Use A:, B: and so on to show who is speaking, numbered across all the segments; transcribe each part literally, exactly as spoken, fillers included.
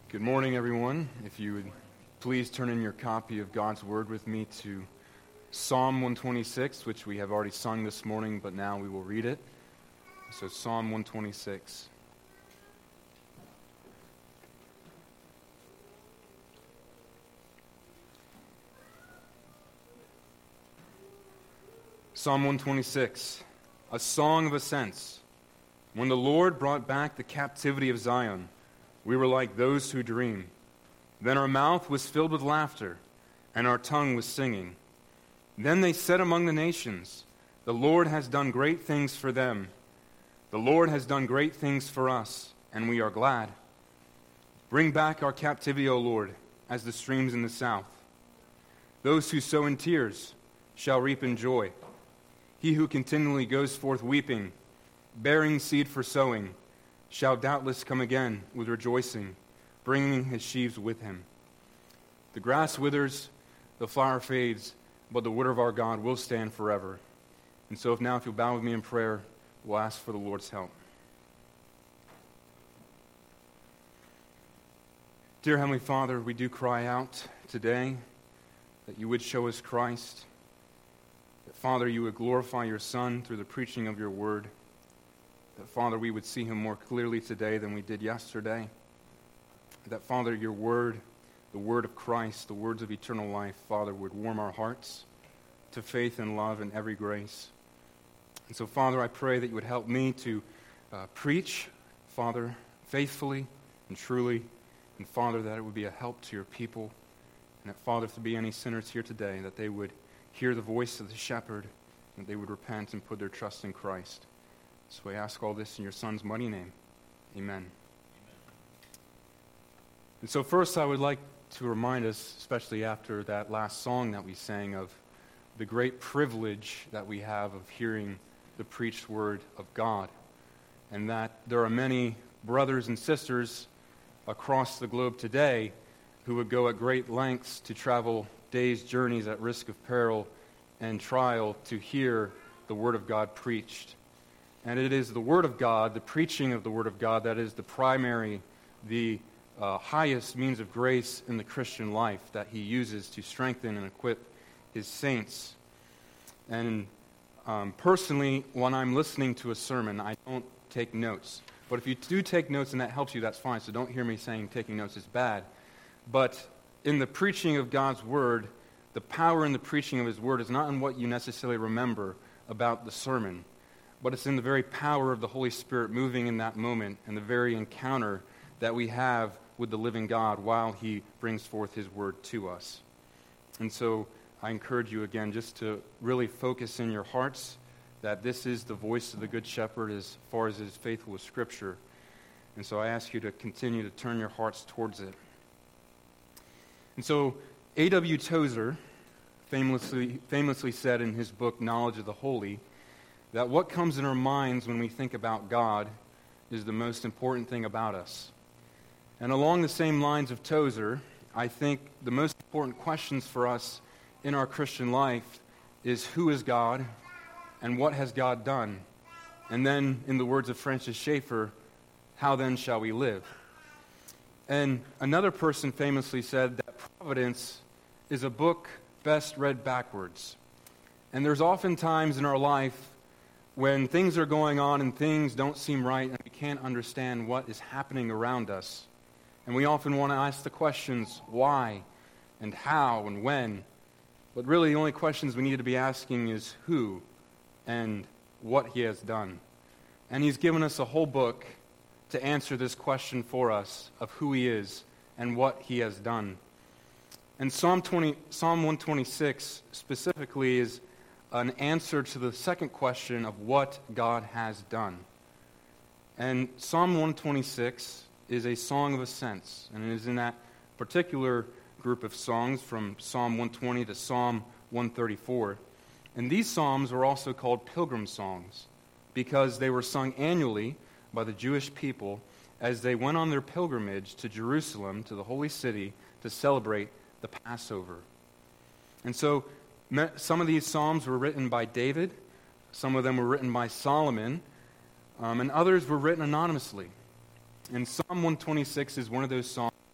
A: Good morning, everyone. If you would please turn in your copy of God's Word with me to Psalm one twenty-six, which we have already sung this morning, but now we will read it. So Psalm one twenty-six. Psalm one twenty-six, a song of ascents. When the Lord brought back the captivity of Zion, we were like those who dream. Then our mouth was filled with laughter, and our tongue was singing. Then they said among the nations, the Lord has done great things for them. The Lord has done great things for us, and we are glad. Bring back our captivity, O Lord, as the streams in the south. Those who sow in tears shall reap in joy. He who continually goes forth weeping, bearing seed for sowing, shall doubtless come again with rejoicing, bringing his sheaves with him. The grass withers, the flower fades, but the word of our God will stand forever. And so if now if you'll bow with me in prayer, we'll ask for the Lord's help. Dear Heavenly Father, we do cry out today that you would show us Christ, that Father, you would glorify your Son through the preaching of your word, that, Father, we would see him more clearly today than we did yesterday. That, Father, your word, the word of Christ, the words of eternal life, Father, would warm our hearts to faith and love and every grace. And so, Father, I pray that you would help me to uh, preach, Father, faithfully and truly, and, Father, that it would be a help to your people, and that, Father, if there be any sinners here today, that they would hear the voice of the shepherd, and that they would repent and put their trust in Christ. So I ask all this in your Son's mighty name. Amen. Amen. And so first I would like to remind us, especially after that last song that we sang, of the great privilege that we have of hearing the preached word of God. And that there are many brothers and sisters across the globe today who would go at great lengths to travel days' journeys at risk of peril and trial to hear the word of God preached. And it is the Word of God, the preaching of the Word of God, that is the primary, the uh, highest means of grace in the Christian life that he uses to strengthen and equip his saints. And um, personally, when I'm listening to a sermon, I don't take notes. But if you do take notes and that helps you, that's fine. So don't hear me saying taking notes is bad. But in the preaching of God's Word, the power in the preaching of His Word is not in what you necessarily remember about the sermon, but it's in the very power of the Holy Spirit moving in that moment and the very encounter that we have with the living God while He brings forth His word to us. And so I encourage you again just to really focus in your hearts that this is the voice of the Good Shepherd as far as it is faithful with Scripture. And so I ask you to continue to turn your hearts towards it. And so A W Tozer famously, famously said in his book, Knowledge of the Holy, that what comes in our minds when we think about God is the most important thing about us. And along the same lines of Tozer, I think the most important questions for us in our Christian life is who is God and what has God done? And then, in the words of Francis Schaeffer, how then shall we live? And another person famously said that Providence is a book best read backwards. And there's often times in our life when things are going on and things don't seem right and we can't understand what is happening around us. And we often want to ask the questions, why and how and when. But really the only questions we need to be asking is who and what He has done. And He's given us a whole book to answer this question for us of who He is and what He has done. And Psalm twenty, Psalm one twenty-six specifically is an answer to the second question of what God has done. And Psalm one twenty-six is a song of ascents, and it is in that particular group of songs from Psalm one twenty to Psalm one thirty-four. And these psalms were also called pilgrim songs because they were sung annually by the Jewish people as they went on their pilgrimage to Jerusalem, to the holy city, to celebrate the Passover. And so some of these psalms were written by David, some of them were written by Solomon, um, and others were written anonymously. And Psalm one twenty-six is one of those psalms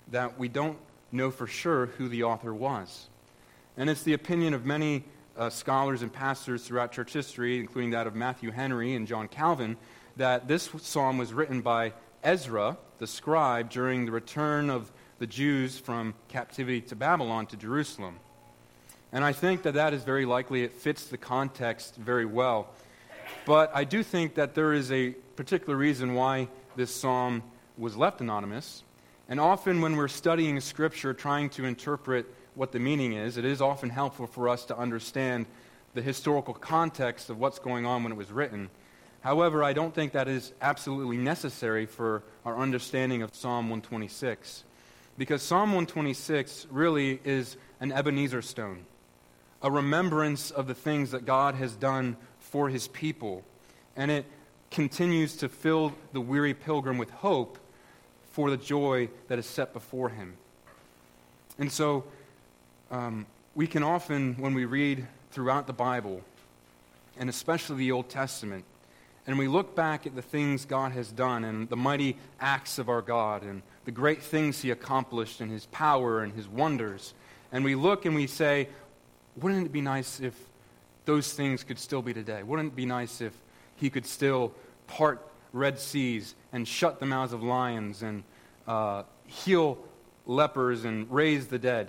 A: that we don't know for sure who the author was. And it's the opinion of many uh, scholars and pastors throughout church history, including that of Matthew Henry and John Calvin, that this psalm was written by Ezra, the scribe, during the return of the Jews from captivity to Babylon to Jerusalem. And I think that that is very likely. It fits the context very well. But I do think that there is a particular reason why this psalm was left anonymous. And often when we're studying Scripture, trying to interpret what the meaning is, it is often helpful for us to understand the historical context of what's going on when it was written. However, I don't think that is absolutely necessary for our understanding of Psalm one twenty-six. Because Psalm one twenty-six really is an Ebenezer stone, a remembrance of the things that God has done for His people. And it continues to fill the weary pilgrim with hope for the joy that is set before him. And so, um, we can often, when we read throughout the Bible, and especially the Old Testament, and we look back at the things God has done and the mighty acts of our God and the great things He accomplished and His power and His wonders, and we look and we say, wouldn't it be nice if those things could still be today? Wouldn't it be nice if He could still part Red Seas and shut the mouths of lions and uh, heal lepers and raise the dead?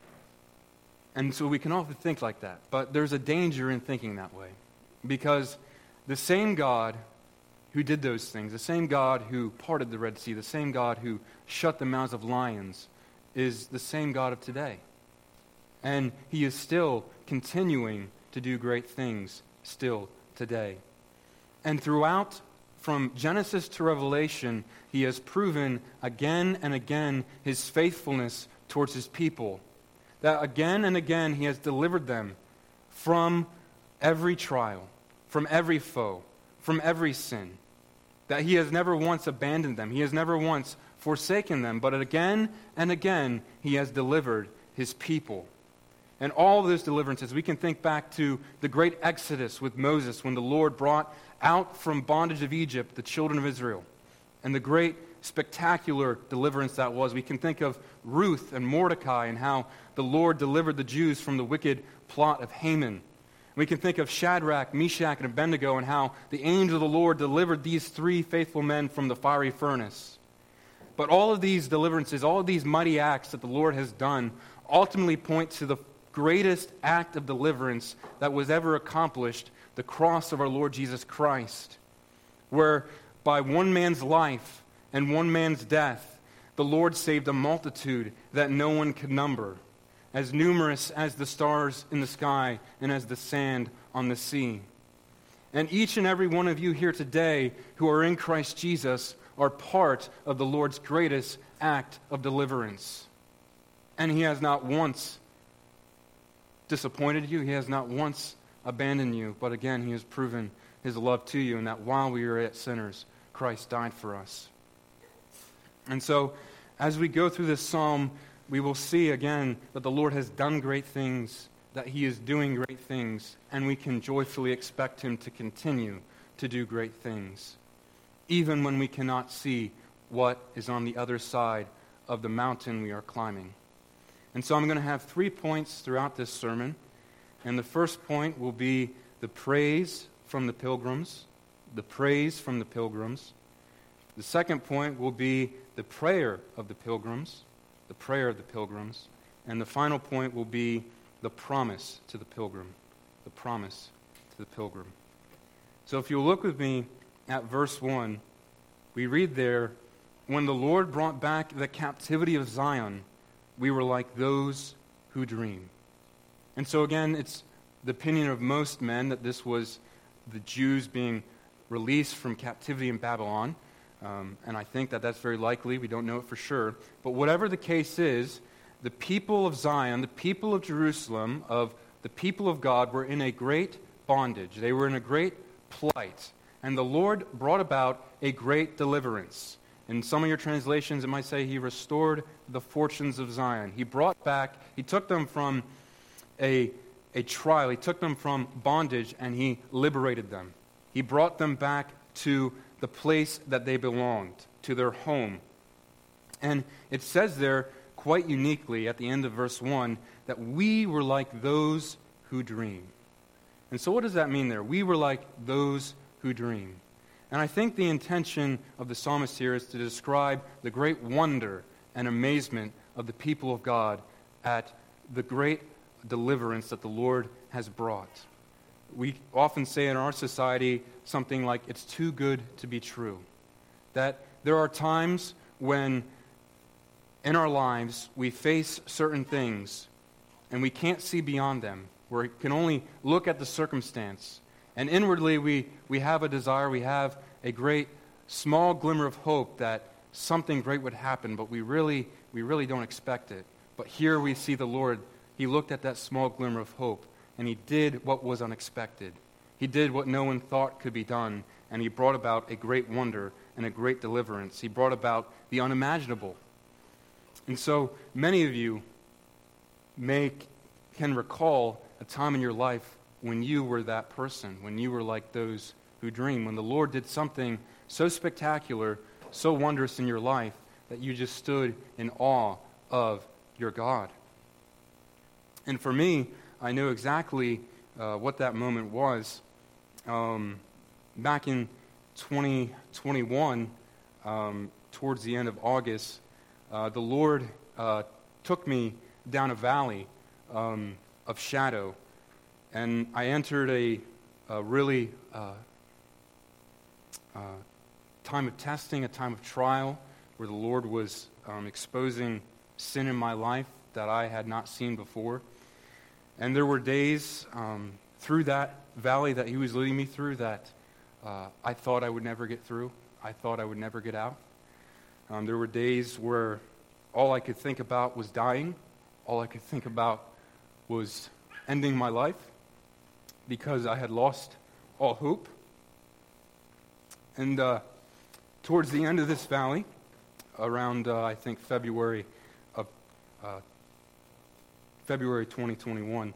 A: And so we can often think like that. But there's a danger in thinking that way. Because the same God who did those things, the same God who parted the Red Sea, the same God who shut the mouths of lions, is the same God of today. And He is still continuing to do great things still today. And throughout, from Genesis to Revelation, He has proven again and again His faithfulness towards His people. That again and again He has delivered them from every trial, from every foe, from every sin. That He has never once abandoned them. He has never once forsaken them. But again and again He has delivered His people. And all those deliverances, we can think back to the great Exodus with Moses when the Lord brought out from bondage of Egypt the children of Israel. And the great spectacular deliverance that was. We can think of Ruth and Mordecai and how the Lord delivered the Jews from the wicked plot of Haman. We can think of Shadrach, Meshach, and Abednego and how the angel of the Lord delivered these three faithful men from the fiery furnace. But all of these deliverances, all of these mighty acts that the Lord has done ultimately point to the greatest act of deliverance that was ever accomplished, the cross of our Lord Jesus Christ, where by one man's life and one man's death, the Lord saved a multitude that no one could number, as numerous as the stars in the sky and as the sand on the sea. And each and every one of you here today who are in Christ Jesus are part of the Lord's greatest act of deliverance. And He has not once disappointed you. He has not once abandoned you. But again, He has proven His love to you, and that while we were yet sinners, Christ died for us. And so, as we go through this psalm, we will see again that the Lord has done great things, that He is doing great things, and we can joyfully expect Him to continue to do great things, even when we cannot see what is on the other side of the mountain we are climbing. And so I'm going to have three points throughout this sermon. And the first point will be the praise from the pilgrims. The praise from the pilgrims. The second point will be the prayer of the pilgrims. The prayer of the pilgrims. And the final point will be the promise to the pilgrim. The promise to the pilgrim. So if you'll look with me at verse one, we read there, when the Lord brought back the captivity of Zion, we were like those who dream. And so again, it's the opinion of most men that this was the Jews being released from captivity in Babylon. Um, and I think that that's very likely. We don't know it for sure. But whatever the case is, the people of Zion, the people of Jerusalem, of the people of God were in a great bondage. They were in a great plight. And the Lord brought about a great deliverance. In some of your translations, it might say He restored the fortunes of Zion. He brought back, He took them from a, a trial. He took them from bondage and He liberated them. He brought them back to the place that they belonged, to their home. And it says there quite uniquely at the end of verse one that we were like those who dream. And so what does that mean there? We were like those who dream. And I think the intention of the psalmist here is to describe the great wonder and amazement of the people of God at the great deliverance that the Lord has brought. We often say in our society something like, it's too good to be true. That there are times when in our lives we face certain things and we can't see beyond them. We can only look at the circumstance. And inwardly we, we have a desire, we have a great small glimmer of hope that something great would happen, but we really, we really don't expect it. But here we see the Lord, He looked at that small glimmer of hope, and He did what was unexpected. He did what no one thought could be done, and He brought about a great wonder and a great deliverance. He brought about the unimaginable. And so many of you may can recall a time in your life when you were that person, when you were like those who dream, when the Lord did something so spectacular, so wondrous in your life that you just stood in awe of your God. And for me, I knew exactly uh, what that moment was. Um, back in twenty twenty-one, um, towards the end of August, uh, the Lord uh, took me down a valley um, of shadow, and I entered a, a really uh, uh, time of testing, a time of trial, where the Lord was um, exposing sin in my life that I had not seen before. And there were days um, through that valley that He was leading me through that uh, I thought I would never get through. I thought I would never get out. Um, there were days where all I could think about was dying. All I could think about was ending my life because I had lost all hope. And uh, towards the end of this valley, around uh, I think February of uh, February twenty twenty-one,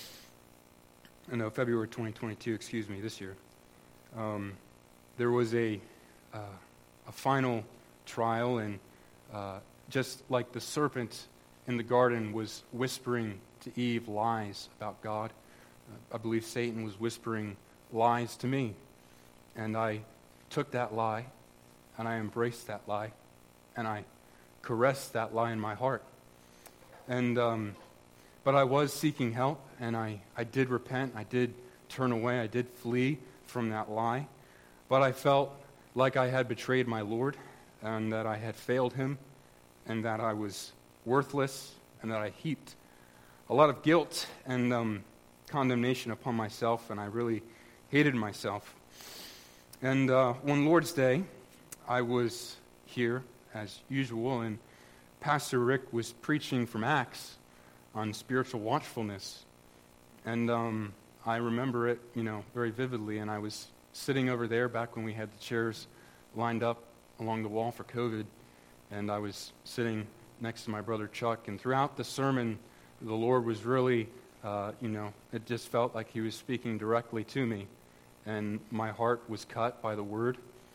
A: uh, no February twenty twenty-two, excuse me, this year, um, there was a uh, a final trial, and uh, just like the serpent in the garden was whispering to Eve lies about God, uh, I believe Satan was whispering lies to me, and I took that lie, and I embraced that lie, and I caressed that lie in my heart. And um, but I was seeking help, and I, I did repent. I did turn away. I did flee from that lie. But I felt like I had betrayed my Lord, and that I had failed Him, and that I was worthless, and that I heaped a lot of guilt and um, condemnation upon myself, and I really hated myself. And uh, one Lord's Day, I was here as usual, and Pastor Rick was preaching from Acts on spiritual watchfulness. And um, I remember it, you know, very vividly, and I was sitting over there back when we had the chairs lined up along the wall for COVID, and I was sitting next to my brother Chuck, and throughout the sermon, the Lord was really, uh, you know, it just felt like He was speaking directly to me, and my heart was cut by the Word.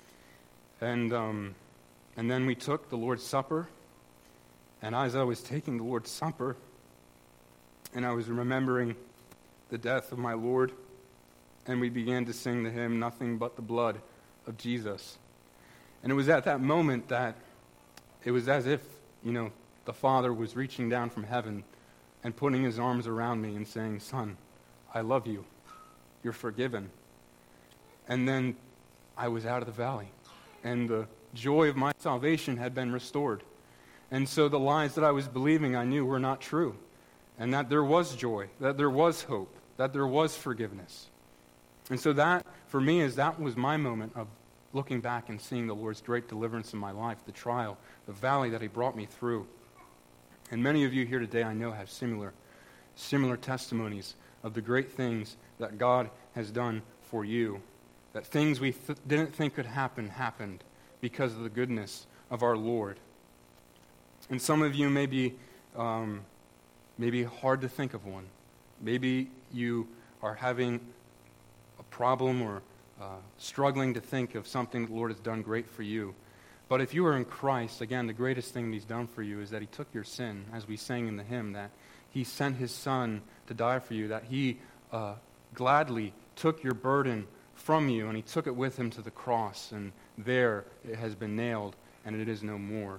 A: And um, and then we took the Lord's Supper, and as I was taking the Lord's Supper, and I was remembering the death of my Lord, and we began to sing the hymn, Nothing But the Blood of Jesus. And it was at that moment that it was as if, you know, the Father was reaching down from heaven and putting His arms around me and saying, "Son, I love you. You're forgiven." And then I was out of the valley, and the joy of my salvation had been restored. And so the lies that I was believing I knew were not true, and that there was joy, that there was hope, that there was forgiveness. And so that, for me, is that was my moment of looking back and seeing the Lord's great deliverance in my life, the trial, the valley that He brought me through. And many of you here today, I know, have similar, similar testimonies of the great things that God has done for you. That things we th- didn't think could happen, happened because of the goodness of our Lord. And some of you may be, um, maybe hard to think of one. Maybe you are having a problem or uh, struggling to think of something the Lord has done great for you. But if you are in Christ, again, the greatest thing he's done for you is that he took your sin, as we sang in the hymn, that he sent his Son to die for you, that he uh, gladly took your burden from you, and he took it with him to the cross, and there it has been nailed, and it is no more.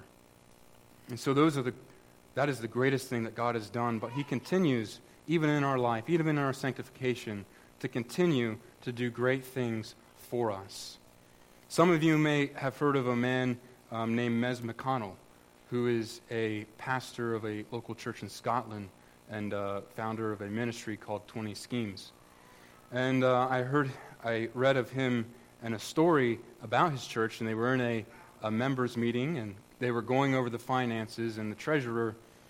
A: And so those are the that is the greatest thing that God has done, but he continues, even in our life, even in our sanctification, to continue to do great things for us. Some of you may have heard of a man um, named Mez McConnell, who is a pastor of a local church in Scotland and uh, founder of a ministry called twenty Schemes. And uh, I heard, I read of him and a story about his church, and they were in a, a members meeting, and they were going over the finances, and the treasurer,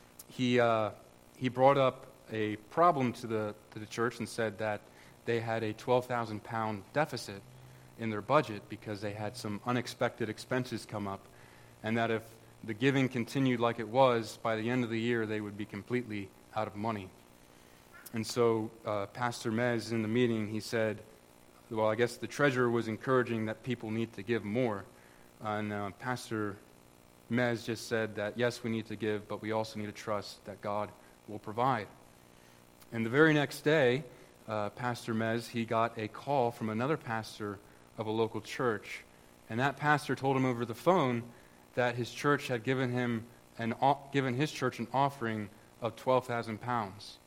A: he uh, he brought up a problem to the to the church and said that they had a twelve thousand pound deficit in their budget because they had some unexpected expenses come up, and that if the giving continued like it was, by the end of the year they would be completely out of money. And so uh, Pastor Mez, in the meeting, he said, well, I guess the treasurer was encouraging that people need to give more. And uh, Pastor Mez just said that, yes, we need to give, but we also need to trust that God will provide. And the very next day, uh, Pastor Mez, he got a call from another pastor of a local church. And that pastor told him over the phone that his church had given him an given his church an offering of twelve thousand pounds.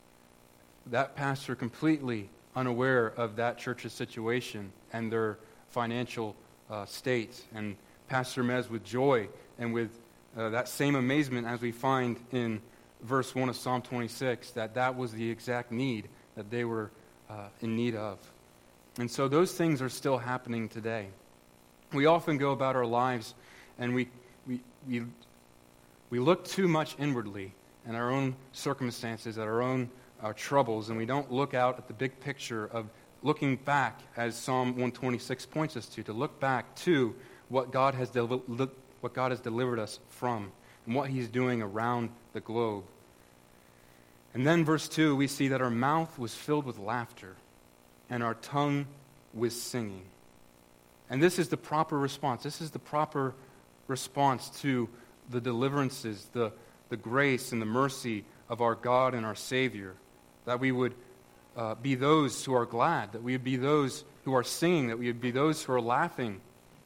A: That pastor, completely unaware of that church's situation and their financial uh, state. And Pastor Mez, with joy and with uh, that same amazement as we find in verse one of Psalm twenty-six, that that was the exact need that they were uh, in need of. And so those things are still happening today. We often go about our lives and we we we, we look too much inwardly in our own circumstances, at our own our troubles, and we don't look out at the big picture of looking back, as Psalm one twenty-six points us to, to look back to what God has del- what God has delivered us from and what he's doing around the globe. And then verse two, we see that our mouth was filled with laughter and our tongue with singing. And this is the proper response. This is the proper response to the deliverances, the, the grace and the mercy of our God and our Savior. That we would uh, be those who are glad, that we would be those who are singing, that we would be those who are laughing.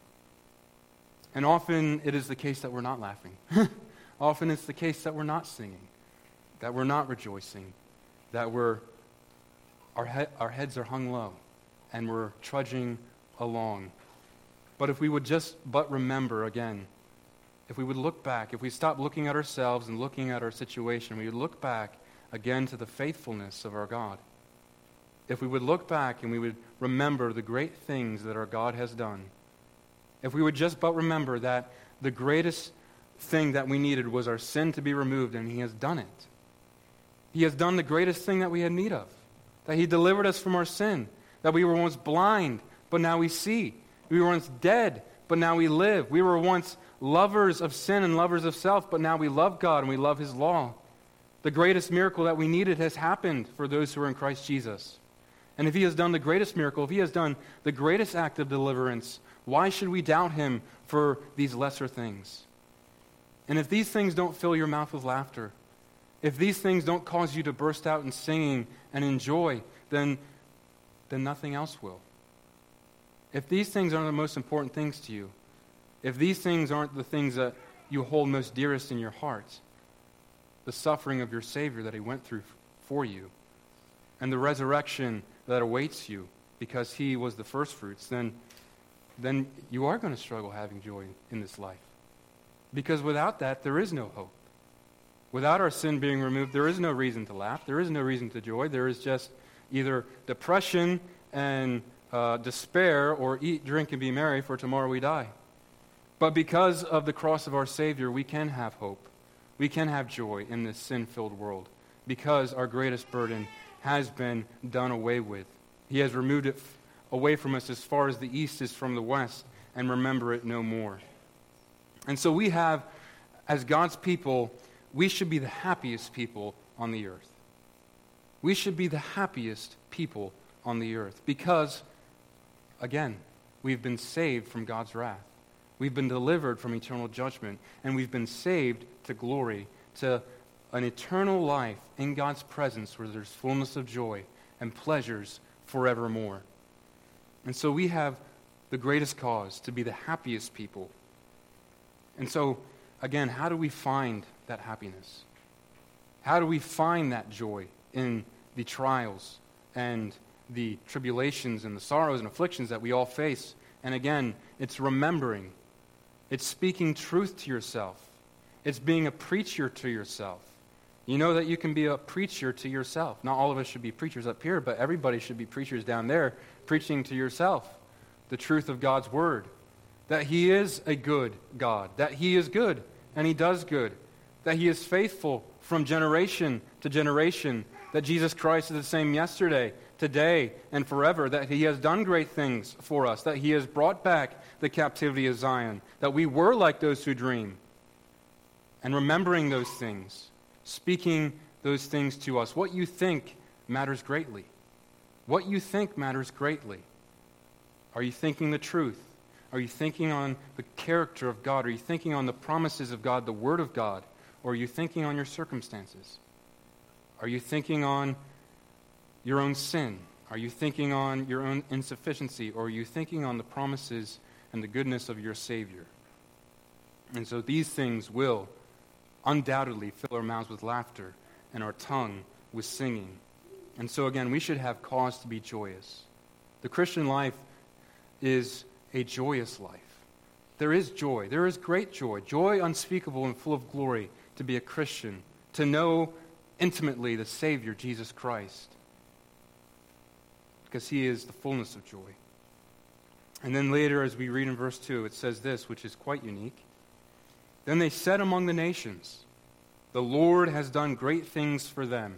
A: And often it is the case that we're not laughing. Often it's the case that we're not singing, that we're not rejoicing, that we're our, he- our heads are hung low and we're trudging along. But if we would just but remember again, if we would look back, if we stop looking at ourselves and looking at our situation, we would look back again to the faithfulness of our God. If we would look back and we would remember the great things that our God has done, if we would just but remember that the greatest thing that we needed was our sin to be removed, and he has done it. He has done the greatest thing that we had need of, that he delivered us from our sin, that we were once blind, but now we see. We were once dead, but now we live. We were once lovers of sin and lovers of self, but now we love God and we love his law. The greatest miracle that we needed has happened for those who are in Christ Jesus. And if he has done the greatest miracle, if he has done the greatest act of deliverance, why should we doubt him for these lesser things? And if these things don't fill your mouth with laughter, if these things don't cause you to burst out in singing and in joy, then, then nothing else will. If these things aren't the most important things to you, if these things aren't the things that you hold most dearest in your heart, the suffering of your Savior that he went through for you, and the resurrection that awaits you because he was the first fruits, then, then you are going to struggle having joy in this life. Because without that, there is no hope. Without our sin being removed, there is no reason to laugh. There is no reason to joy. There is just either depression and uh, despair, or eat, drink, and be merry, for tomorrow we die. But because of the cross of our Savior, we can have hope. We can have joy in this sin-filled world because our greatest burden has been done away with. He has removed it f- away from us as far as the east is from the west, and remember it no more. And so we have, as God's people, we should be the happiest people on the earth. We should be the happiest people on the earth because, again, we've been saved from God's wrath. We've been delivered from eternal judgment, and we've been saved to glory, to an eternal life in God's presence where there's fullness of joy and pleasures forevermore. And so we have the greatest cause to be the happiest people. And so, again, how do we find that happiness? How do we find that joy in the trials and the tribulations and the sorrows and afflictions that we all face? And again, it's remembering. It's speaking truth to yourself. It's being a preacher to yourself. You know that you can be a preacher to yourself. Not all of us should be preachers up here, but everybody should be preachers down there, preaching to yourself the truth of God's word. That He is a good God. That He is good, and He does good. That He is faithful from generation to generation. That Jesus Christ is the same yesterday, today, and forever. That He has done great things for us. That He has brought back the captivity of Zion. That we were like those who dream. And remembering those things, speaking those things to us. What you think matters greatly. What you think matters greatly. Are you thinking the truth? Are you thinking on the character of God? Are you thinking on the promises of God, the Word of God? Or are you thinking on your circumstances? Are you thinking on your own sin? Are you thinking on your own insufficiency? Or are you thinking on the promises and the goodness of your Savior? And so these things will undoubtedly fill our mouths with laughter and our tongue with singing. And so again, we should have cause to be joyous. The Christian life is a joyous life. There is joy. There is great joy. Joy unspeakable and full of glory to be a Christian, to know intimately the Savior, Jesus Christ, because He is the fullness of joy. And then later, as we read in verse two, it says this, which is quite unique. Then they said among the nations, the Lord has done great things for them.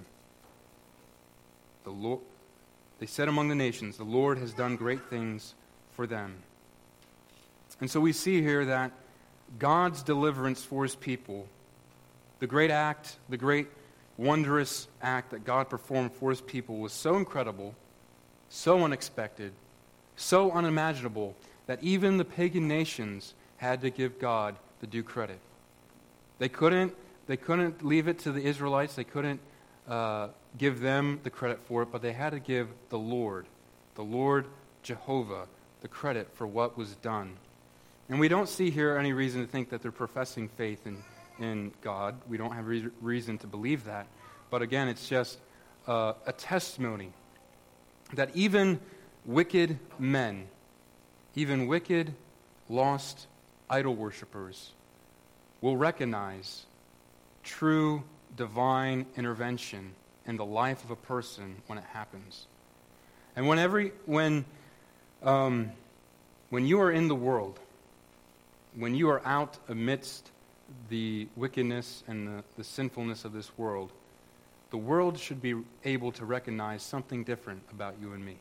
A: The Lord, they said among the nations, the Lord has done great things for them. And so we see here that God's deliverance for His people, the great act, the great wondrous act that God performed for His people was so incredible, so unexpected, so unimaginable, that even the pagan nations had to give God the due credit. They couldn't, they couldn't leave it to the Israelites. They couldn't uh, give them the credit for it, but they had to give the Lord, the Lord Jehovah, the credit for what was done. And we don't see here any reason to think that they're professing faith in, in God. We don't have re- reason to believe that. But again, it's just uh, a testimony that even wicked men, even wicked, lost idol worshippers will recognize true divine intervention in the life of a person when it happens. And when every when um, when you are in the world, when you are out amidst the wickedness and the, the sinfulness of this world, the world should be able to recognize something different about you and me.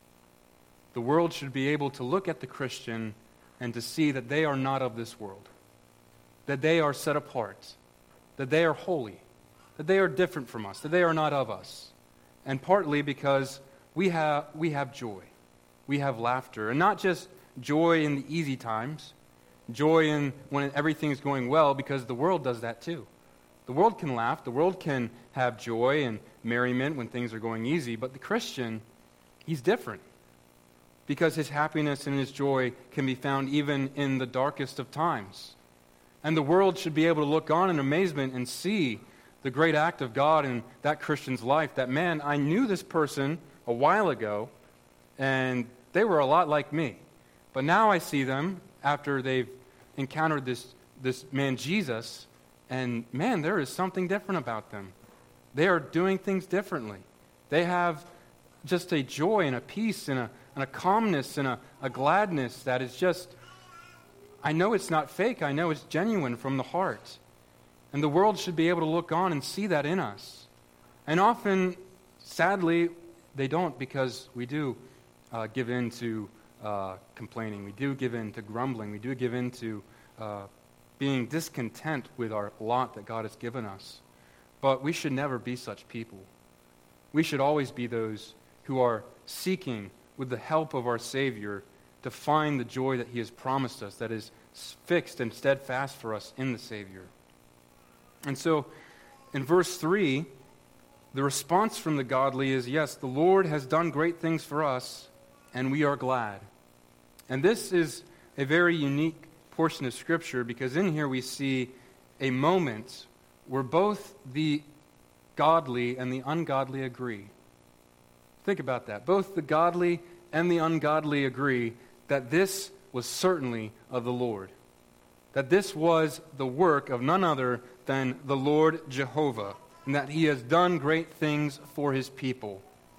A: The world should be able to look at the Christian and to see that they are not of this world, that they are set apart, that they are holy, that they are different from us, that they are not of us. And partly because we have we have joy, we have laughter, and not just joy in the easy times, joy in when everything's going well, because the world does that too. The world can laugh, the world can have joy and merriment when things are going easy, but the Christian, he's different, because his happiness and his joy can be found even in the darkest of times. And the world should be able to look on in amazement and see the great act of God in that Christian's life, that, man, I knew this person a while ago, and they were a lot like me. But now I see them after they've encountered this, this man Jesus, and, man, there is something different about them. They are doing things differently. They have just a joy and a peace and a, and a calmness and a, a gladness that is just, I know it's not fake. I know it's genuine from the heart. And the world should be able to look on and see that in us. And often, sadly, they don't, because we do uh, give in to uh, complaining. We do give in to grumbling. We do give in to uh, being discontent with our lot that God has given us. But we should never be such people. We should always be those who are seeking, with the help of our Savior, to find the joy that He has promised us, that is fixed and steadfast for us in the Savior. And so, in verse three, the response from the godly is, yes, the Lord has done great things for us, and we are glad. And this is a very unique portion of Scripture, because in here we see a moment where both the godly and the ungodly agree. Think about that. Both the godly and the ungodly agree that this was certainly of the Lord. That this was the work of none other than the Lord Jehovah, and that He has done great things for His people.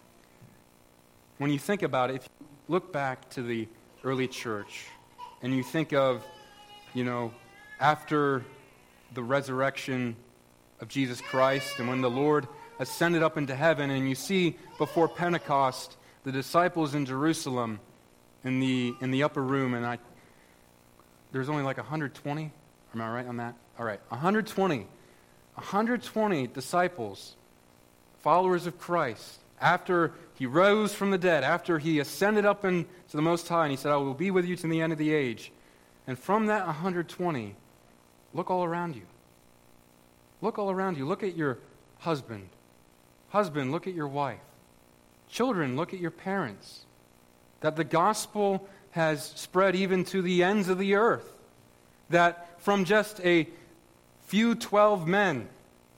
A: When you think about it, if you look back to the early church, and you think of, you know, after the resurrection of Jesus Christ, and when the Lord ascended up into heaven, and you see before Pentecost the disciples in Jerusalem in the in the upper room, and I there's only like one hundred twenty. Am I right on that? All right, one hundred twenty. one hundred twenty disciples, followers of Christ, after He rose from the dead, after He ascended up into the Most High, and He said, I will be with you to the end of the age. And from that one hundred twenty, look all around you. Look all around you. Look at your husband. Husband, look at your wife. Children, look at your parents. That the gospel has spread even to the ends of the earth. That from just a few twelve men,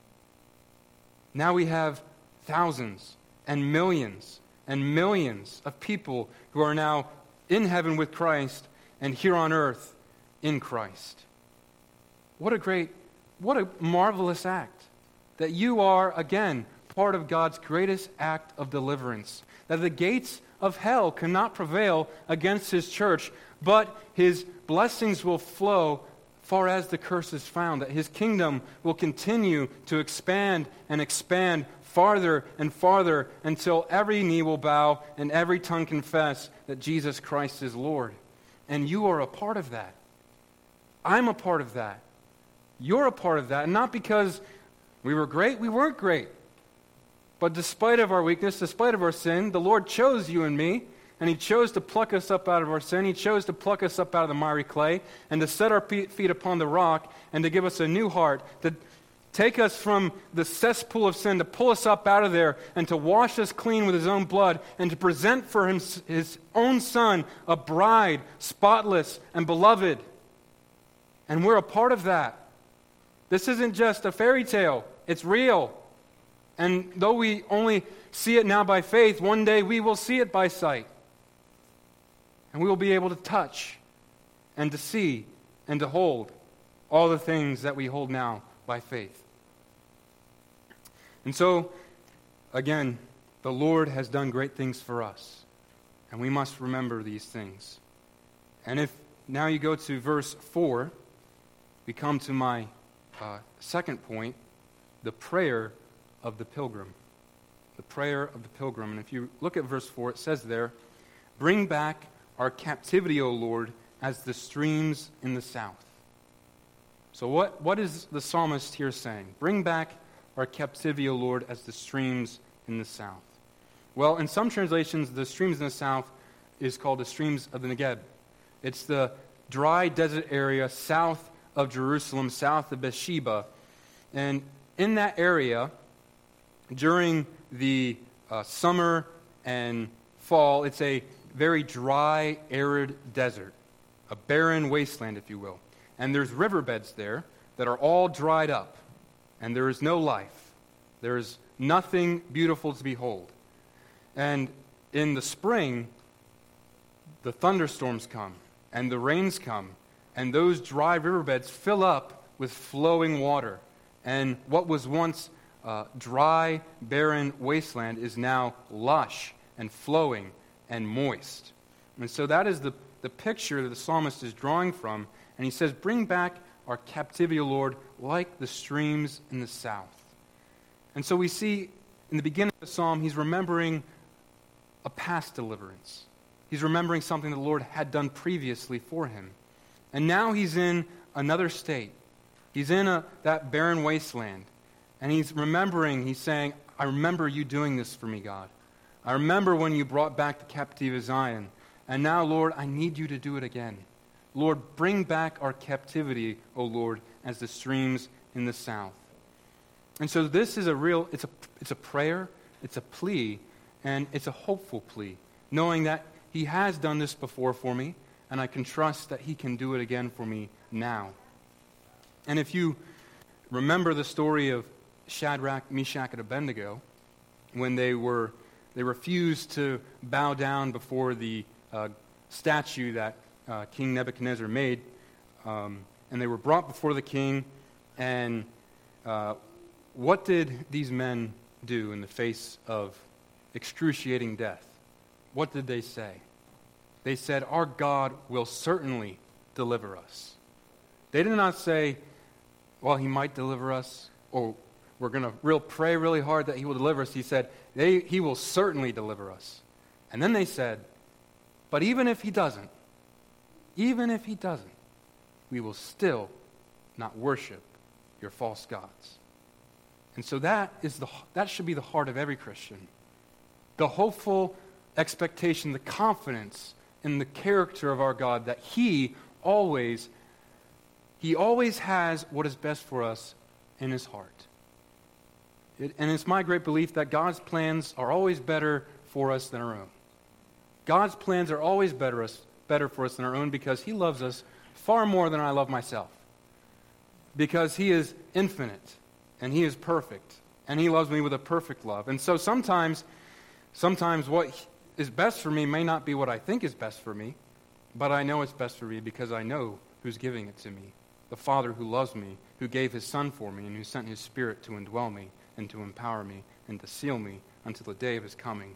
A: now we have thousands and millions and millions of people who are now in heaven with Christ and here on earth in Christ. What a great, what a marvelous act. That you are, again, part of God's greatest act of deliverance. That the gates of hell cannot prevail against His church, but His blessings will flow far as the curse is found. That His kingdom will continue to expand and expand farther and farther until every knee will bow and every tongue confess that Jesus Christ is Lord. And you are a part of that. I'm a part of that. You're a part of that. And not because we were great, we weren't great. But despite of our weakness, despite of our sin, the Lord chose you and me, and He chose to pluck us up out of our sin. He chose to pluck us up out of the miry clay, and to set our feet upon the rock, and to give us a new heart, to take us from the cesspool of sin, to pull us up out of there, and to wash us clean with His own blood, and to present for him, His own Son a bride, spotless and beloved. And we're a part of that. This isn't just a fairy tale. It's real. And though we only see it now by faith, one day we will see it by sight. And we will be able to touch and to see and to hold all the things that we hold now by faith. And so, again, the Lord has done great things for us. And we must remember these things. And if now you go to verse four, we come to my uh, second point, the prayer of the pilgrim. The prayer of the pilgrim. And if you look at verse four, it says there, bring back our captivity, O Lord, as the streams in the south. So what, what is the psalmist here saying? Bring back our captivity, O Lord, as the streams in the south. Well, in some translations, the streams in the south is called the streams of the Negeb. It's the dry desert area south of Jerusalem, south of Beersheba. And in that area, during the uh, summer and fall, it's a very dry, arid desert, a barren wasteland, if you will. And there's riverbeds there that are all dried up, and there is no life. There is nothing beautiful to behold. And in the spring, the thunderstorms come, and the rains come, and those dry riverbeds fill up with flowing water. And what was once uh, dry, barren wasteland is now lush and flowing and moist. And so that is the, the picture that the psalmist is drawing from. And he says, bring back our captivity, O Lord, like the streams in the south. And so we see in the beginning of the psalm, he's remembering a past deliverance. He's remembering something the Lord had done previously for him. And now he's in another state. He's in a, that barren wasteland. And he's remembering, he's saying, I remember you doing this for me, God. I remember when you brought back the captive of Zion. And now, Lord, I need you to do it again. Lord, bring back our captivity, O Lord, as the streams in the south. And so this is a real, it's a, it's a prayer, it's a plea, and it's a hopeful plea, knowing that he has done this before for me, and I can trust that he can do it again for me now. And if you remember the story of Shadrach, Meshach, and Abednego, when they were they refused to bow down before the uh, statue that uh, King Nebuchadnezzar made, um, and they were brought before the king, and uh, what did these men do in the face of excruciating death? What did they say? They said, "Our God will certainly deliver us." They did not say, "Well, he might deliver us," or "We're going to real pray really hard that he will deliver us." He said, they, he will certainly deliver us. And then they said, "But even if he doesn't, even if he doesn't, we will still not worship your false gods." And so that is the that should be the heart of every Christian. The hopeful expectation, the confidence in the character of our God, that he always, he always has what is best for us in his heart. It, and it's my great belief that God's plans are always better for us than our own. God's plans are always better, us, better for us than our own because he loves us far more than I love myself. Because he is infinite, and he is perfect, and he loves me with a perfect love. And so sometimes, sometimes what is best for me may not be what I think is best for me, but I know it's best for me because I know who's giving it to me. The Father who loves me, who gave his Son for me, and who sent his Spirit to indwell me and to empower me and to seal me until the day of his coming.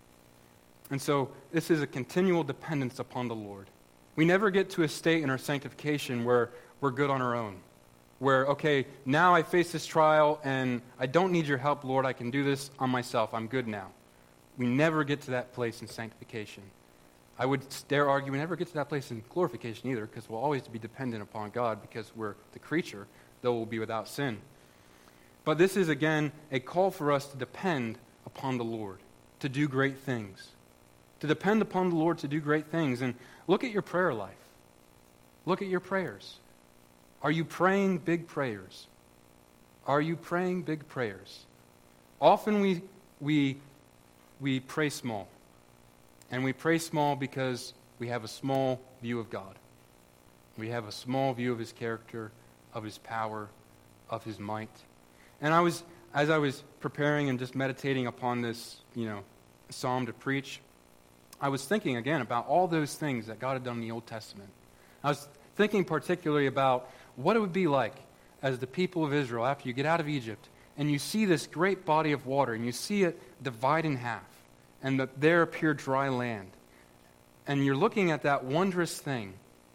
A: And so this is a continual dependence upon the Lord. We never get to a state in our sanctification where we're good on our own. Where, okay, now I face this trial and I don't need your help, Lord. I can do this on myself. I'm good now. We never get to that place in sanctification. I would dare argue we never get to that place in glorification either, because we'll always be dependent upon God because we're the creature, though we'll be without sin. But this is, again, a call for us to depend upon the Lord, to do great things. To depend upon the Lord to do great things. And look at your prayer life. Look at your prayers. Are you praying big prayers? Are you praying big prayers? Often we we we pray small. And we pray small because we have a small view of God. We have a small view of his character, of his power, of his might. And I was, as I was preparing and just meditating upon this, you know, psalm to preach, I was thinking again about all those things that God had done in the Old Testament. I was thinking particularly about what it would be like as the people of Israel after you get out of Egypt and you see this great body of water and you see it divide in half and that there appeared dry land. And you're looking at that wondrous thing.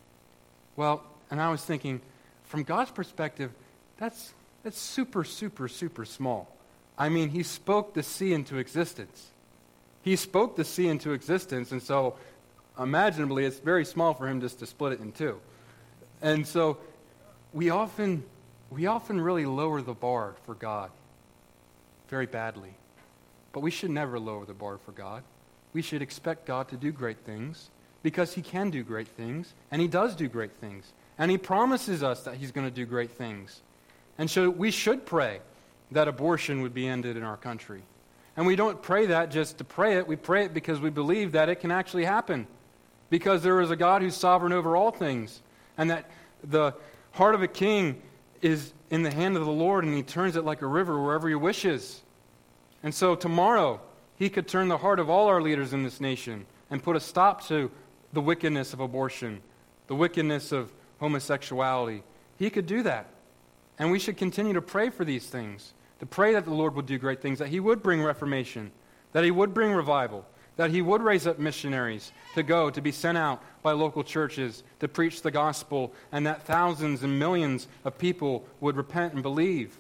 A: Well, and I was thinking, from God's perspective, that's that's super, super, super small. I mean, he spoke the sea into existence. He spoke the sea into existence, and so imaginably it's very small for him just to split it in two. And so we often we often really lower the bar for God very badly. But we should never lower the bar for God. We should expect God to do great things because he can do great things, and he does do great things. And he promises us that he's going to do great things. And so we should pray that abortion would be ended in our country. And we don't pray that just to pray it. We pray it because we believe that it can actually happen. Because there is a God who's sovereign over all things. And that the heart of a king is in the hand of the Lord, and he turns it like a river wherever he wishes. And so tomorrow, he could turn the heart of all our leaders in this nation and put a stop to the wickedness of abortion, the wickedness of homosexuality. He could do that. And we should continue to pray for these things, to pray that the Lord would do great things, that he would bring reformation, that he would bring revival, that he would raise up missionaries to go, to be sent out by local churches to preach the gospel, and that thousands and millions of people would repent and believe.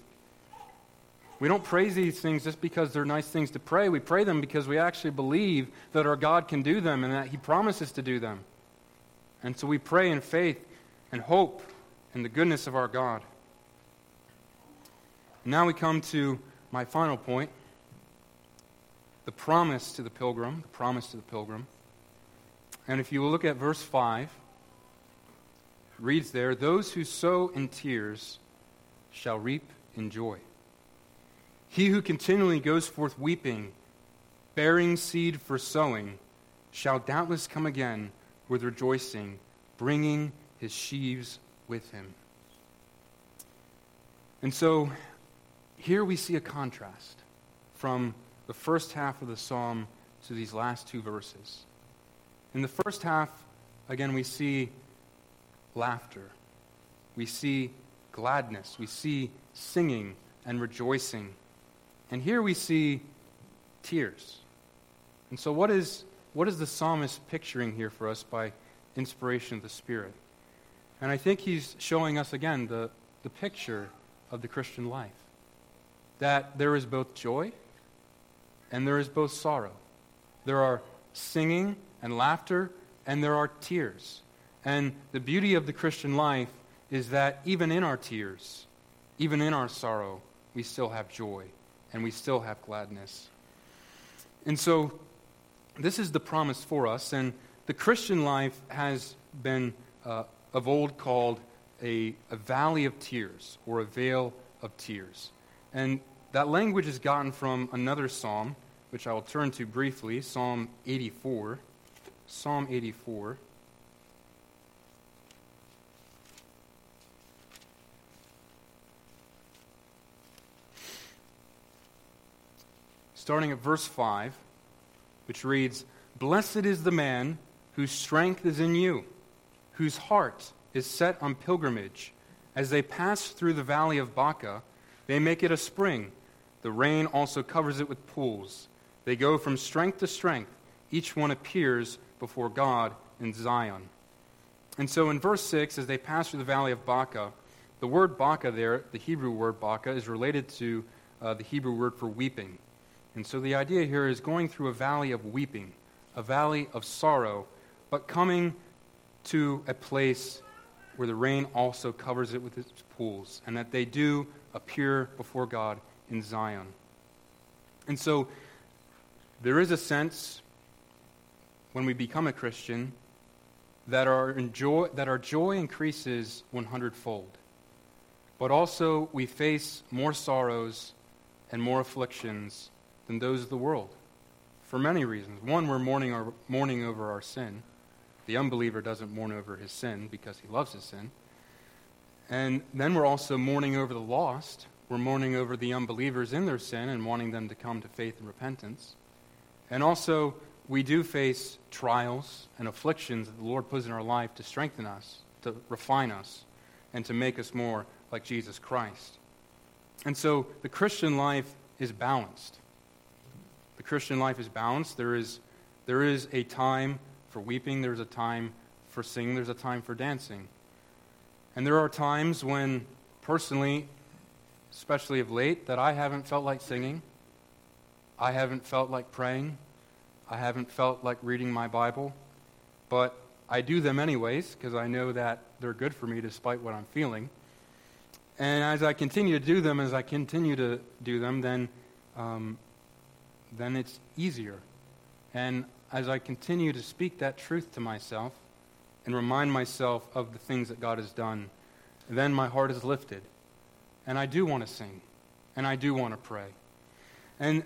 A: We don't pray these things just because they're nice things to pray. We pray them because we actually believe that our God can do them and that he promises to do them. And so we pray in faith and hope in the goodness of our God. Now we come to my final point, the promise to the pilgrim, the promise to the pilgrim. And if you look at verse five, reads there, "Those who sow in tears shall reap in joy. He who continually goes forth weeping, bearing seed for sowing, shall doubtless come again with rejoicing, bringing his sheaves with him." And so here we see a contrast from the first half of the psalm to these last two verses. In the first half, again, we see laughter. We see gladness. We see singing and rejoicing. And here we see tears. And so what is what is the psalmist picturing here for us by inspiration of the Spirit? And I think he's showing us again the, the picture of the Christian life. That there is both joy and there is both sorrow. There are singing and laughter and there are tears. And the beauty of the Christian life is that even in our tears, even in our sorrow, we still have joy and we still have gladness. And so this is the promise for us. And the Christian life has been uh, of old called a, a valley of tears or a vale of tears. And that language is gotten from another psalm, which I will turn to briefly, Psalm eighty-four. Psalm eighty-four. Starting at verse five, which reads, "Blessed is the man whose strength is in you, whose heart is set on pilgrimage. As they pass through the valley of Baca, they make it a spring. The rain also covers it with pools. They go from strength to strength. Each one appears before God in Zion." And so in verse six, as they pass through the valley of Baca, the word Baca there, the Hebrew word Baca, is related to uh, the Hebrew word for weeping. And so the idea here is going through a valley of weeping, a valley of sorrow, but coming to a place where the rain also covers it with its pools, and that they do appear before God in Zion. And so there is a sense when we become a Christian that our enjoy, that our joy increases one hundred-fold. But also we face more sorrows and more afflictions than those of the world for many reasons. One, we're mourning, our, mourning over our sin. The unbeliever doesn't mourn over his sin because he loves his sin. And then we're also mourning over the lost. We're mourning over the unbelievers in their sin and wanting them to come to faith and repentance. And also, we do face trials and afflictions that the Lord puts in our life to strengthen us, to refine us, and to make us more like Jesus Christ. And so, the Christian life is balanced. The Christian life is balanced. There is, there is a time for weeping. There's a time for singing. There's a time for dancing. And there are times when, personally, especially of late, that I haven't felt like singing. I haven't felt like praying. I haven't felt like reading my Bible. But I do them anyways because I know that they're good for me despite what I'm feeling. And as I continue to do them, as I continue to do them, then um, then it's easier. And as I continue to speak that truth to myself and remind myself of the things that God has done, then my heart is lifted. And I do want to sing. And I do want to pray. And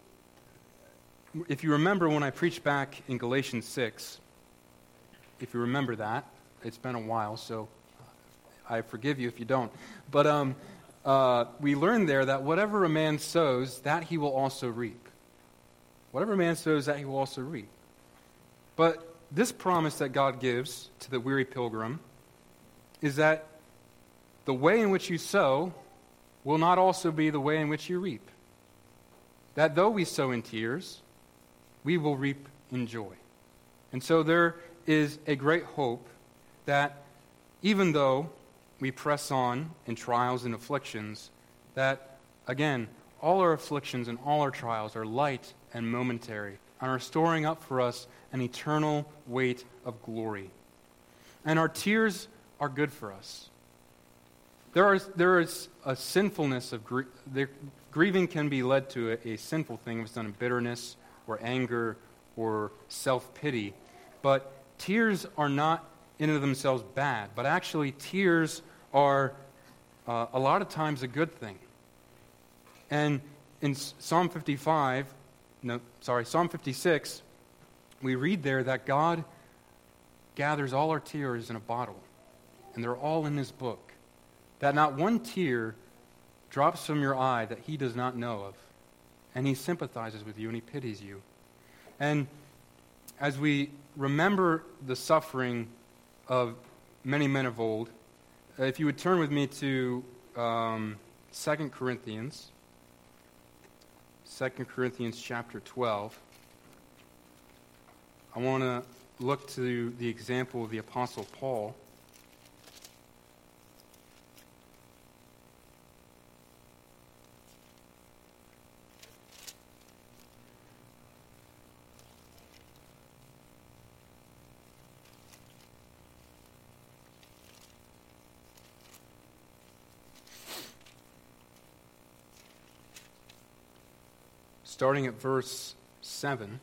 A: if you remember when I preached back in Galatians six, if you remember that, it's been a while, so I forgive you if you don't. But um, uh, we learned there that whatever a man sows, that he will also reap. Whatever a man sows, that he will also reap. But this promise that God gives to the weary pilgrim is that the way in which you sow will not also be the way in which you reap. That though we sow in tears, we will reap in joy. And so there is a great hope that even though we press on in trials and afflictions, that, again, all our afflictions and all our trials are light and momentary and are storing up for us an eternal weight of glory. And our tears are good for us. There is, there is a sinfulness of gr- there, grieving can be led to a, a sinful thing if it's done in bitterness or anger or self-pity. But tears are not in and of themselves bad, but actually tears are uh, a lot of times a good thing. And in Psalm fifty-five, no, sorry, Psalm fifty-six, we read there that God gathers all our tears in a bottle, and they're all in His book. That not one tear drops from your eye that He does not know of. And He sympathizes with you and He pities you. And as we remember the suffering of many men of old, if you would turn with me to um, Second Corinthians, Second Corinthians chapter twelve, I want to look to the example of the Apostle Paul. Starting at verse seven.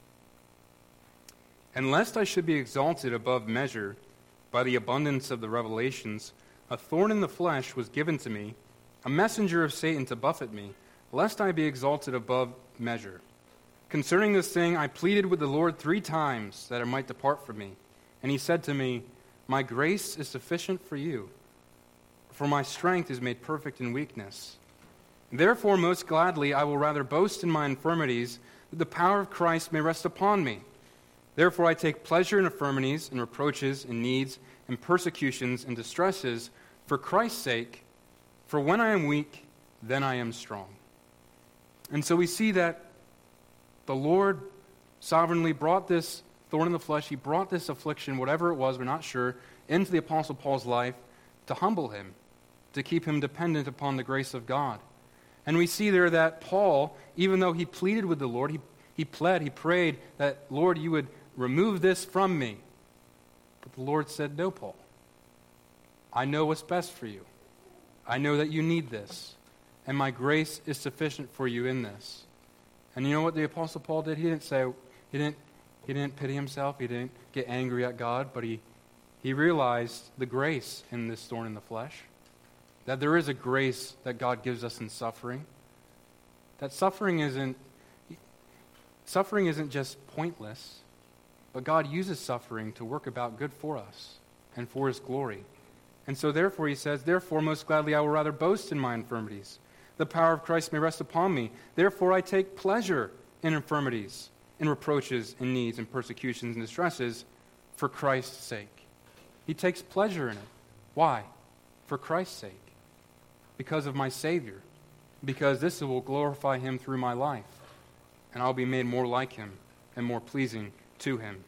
A: And lest I should be exalted above measure by the abundance of the revelations, a thorn in the flesh was given to me, a messenger of Satan to buffet me, lest I be exalted above measure. Concerning this thing I pleaded with the Lord three times that it might depart from me. And He said to me, My grace is sufficient for you, for my strength is made perfect in weakness. Therefore, most gladly, I will rather boast in my infirmities, that the power of Christ may rest upon me. Therefore, I take pleasure in infirmities, in reproaches, in needs, in persecutions, in distresses, for Christ's sake. For when I am weak, then I am strong. And so we see that the Lord sovereignly brought this thorn in the flesh, He brought this affliction, whatever it was, we're not sure, into the Apostle Paul's life to humble him, to keep him dependent upon the grace of God. And we see there that Paul, even though he pleaded with the Lord, he, he pled, he prayed that, Lord, you would remove this from me. But the Lord said, no, Paul. I know what's best for you. I know that you need this. And my grace is sufficient for you in this. And you know what the Apostle Paul did? He didn't say, he didn't, he didn't pity himself. He didn't get angry at God. But he, he realized the grace in this thorn in the flesh. That there is a grace that God gives us in suffering. That suffering isn't suffering isn't just pointless, but God uses suffering to work about good for us and for His glory. And so therefore He says, Therefore most gladly I will rather boast in my infirmities. The power of Christ may rest upon me. Therefore I take pleasure in infirmities, in reproaches, in needs, in persecutions, and distresses, for Christ's sake. He takes pleasure in it. Why? For Christ's sake. Because of my Savior, because this will glorify Him through my life, and I'll be made more like Him and more pleasing to Him.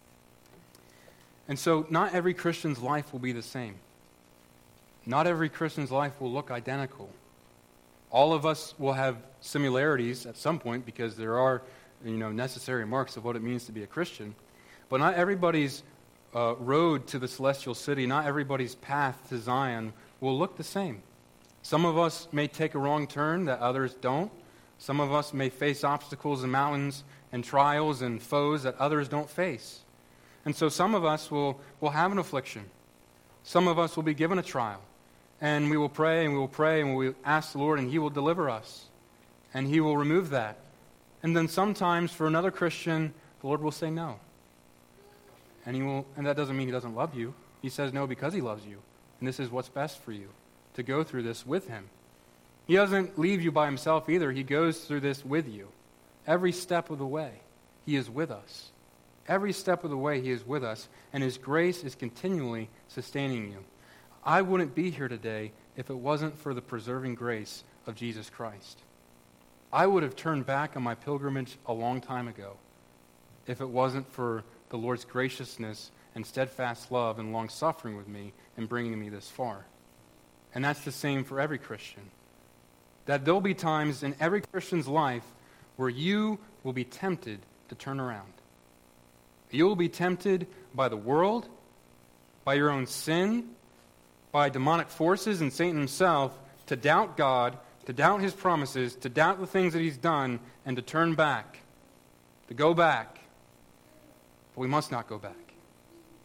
A: And so not every Christian's life will be the same. Not every Christian's life will look identical. All of us will have similarities at some point because there are, you know, necessary marks of what it means to be a Christian. But not everybody's uh, road to the celestial city, not everybody's path to Zion will look the same. Some of us may take a wrong turn that others don't. Some of us may face obstacles and mountains and trials and foes that others don't face. And so some of us will, will have an affliction. Some of us will be given a trial. And we will pray and we will pray and we will ask the Lord and He will deliver us. And He will remove that. And then sometimes for another Christian, the Lord will say no. And He will, and that doesn't mean He doesn't love you. He says no because He loves you. And this is what's best for you, to go through this with Him. He doesn't leave you by Himself either. He goes through this with you. Every step of the way, He is with us. Every step of the way, He is with us, and His grace is continually sustaining you. I wouldn't be here today if it wasn't for the preserving grace of Jesus Christ. I would have turned back on my pilgrimage a long time ago if it wasn't for the Lord's graciousness and steadfast love and long-suffering with me in bringing me this far. And that's the same for every Christian. That there'll be times in every Christian's life where you will be tempted to turn around. You will be tempted by the world, by your own sin, by demonic forces and Satan himself to doubt God, to doubt His promises, to doubt the things that He's done, and to turn back, to go back. But we must not go back.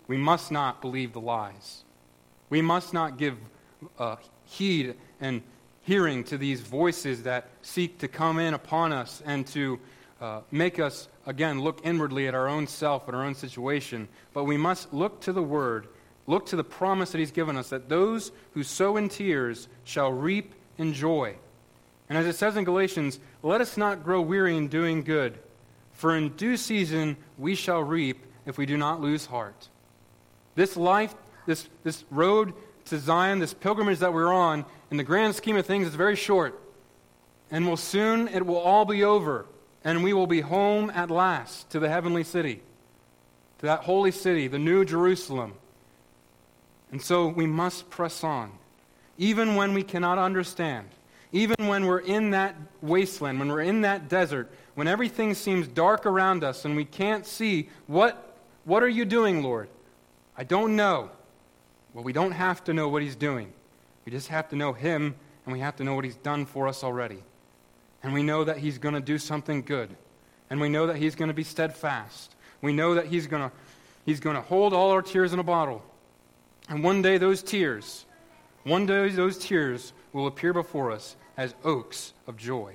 A: we must not believe the lies. We must not give uh, heed and hearing to these voices that seek to come in upon us and to uh, make us, again, look inwardly at our own self and our own situation. But we must look to the Word, look to the promise that He's given us, that those who sow in tears shall reap in joy. And as it says in Galatians, let us not grow weary in doing good, for in due season we shall reap if we do not lose heart. This life, this, this road to Zion, this pilgrimage that we're on, in the grand scheme of things, is very short. And will soon, it will all be over, and we will be home at last to the heavenly city, to that holy city, the new Jerusalem. And so we must press on, even when we cannot understand, even when we're in that wasteland, when we're in that desert, when everything seems dark around us and we can't see, what, what are you doing, Lord? I don't know. Well, we don't have to know what He's doing. We just have to know Him, and we have to know what He's done for us already. And we know that He's going to do something good. And we know that He's going to be steadfast. We know that He's going to, He's going to hold all our tears in a bottle. And one day those tears, one day those tears will appear before us as oaks of joy.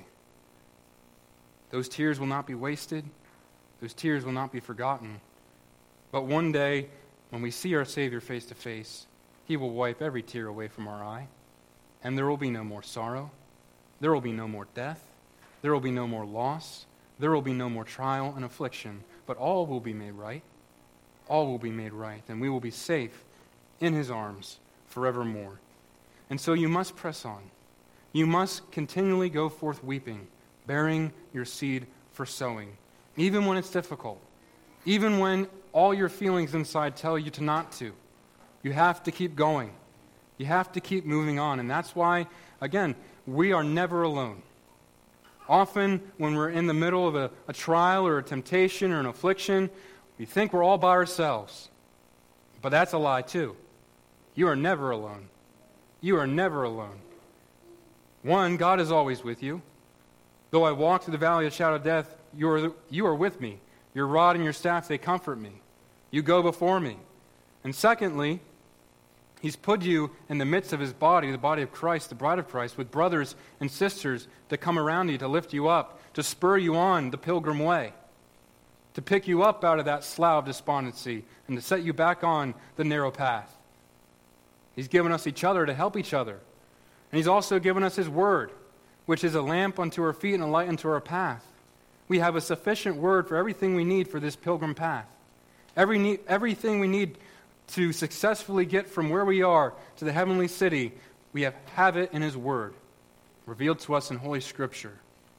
A: Those tears will not be wasted. Those tears will not be forgotten. But one day, when we see our Savior face to face, He will wipe every tear away from our eye. And there will be no more sorrow. There will be no more death. There will be no more loss. There will be no more trial and affliction. But all will be made right. All will be made right. And we will be safe in His arms forevermore. And so you must press on. You must continually go forth weeping, bearing your seed for sowing, even when it's difficult, even when all your feelings inside tell you to not to. You have to keep going. You have to keep moving on. And that's why, again, we are never alone. Often, when we're in the middle of a, a trial or a temptation or an affliction, we think we're all by ourselves. But that's a lie, too. You are never alone. You are never alone. One, God is always with you. Though I walk through the valley of the shadow of death, you are, you are with me. Your rod and your staff, they comfort me. You go before me. And secondly, He's put you in the midst of His body, the body of Christ, the bride of Christ, with brothers and sisters to come around you, to lift you up, to spur you on the pilgrim way, to pick you up out of that slough of despondency, and to set you back on the narrow path. He's given us each other to help each other. And He's also given us His Word, which is a lamp unto our feet and a light unto our path. We have a sufficient Word for everything we need for this pilgrim path. Every need, everything we need to successfully get from where we are to the heavenly city, we have, have it in His Word, revealed to us in Holy Scripture.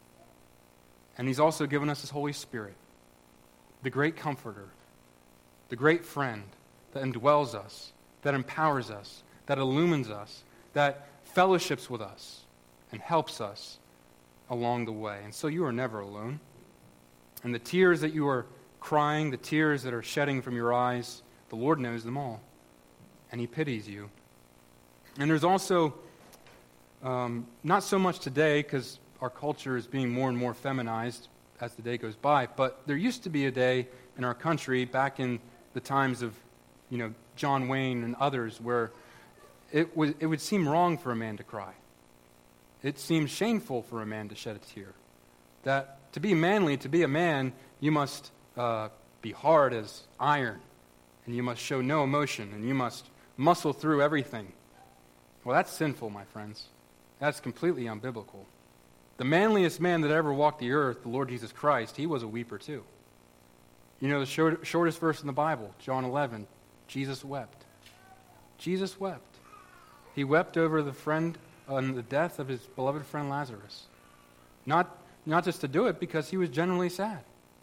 A: And He's also given us His Holy Spirit, the great Comforter, the great friend that indwells us, that empowers us, that illumines us, that fellowships with us, and helps us along the way. And so you are never alone. And the tears that you are crying, the tears that are shedding from your eyes, the Lord knows them all. And He pities you. And there's also, um, not so much today, because our culture is being more and more feminized as the day goes by, but there used to be a day in our country back in the times of, you know, John Wayne and others, where it would, it would seem wrong for a man to cry. It seemed shameful for a man to shed a tear. That to be manly, to be a man, you must uh, be hard as iron, and you must show no emotion, and you must muscle through everything. Well, that's sinful, my friends. That's completely unbiblical. The manliest man that ever walked the earth, the Lord Jesus Christ, He was a weeper too. You know the short, shortest verse in the Bible, John eleven, Jesus wept. Jesus wept. He wept over the friend on the death of His beloved friend Lazarus. Not, not just to do it, because He was genuinely sad.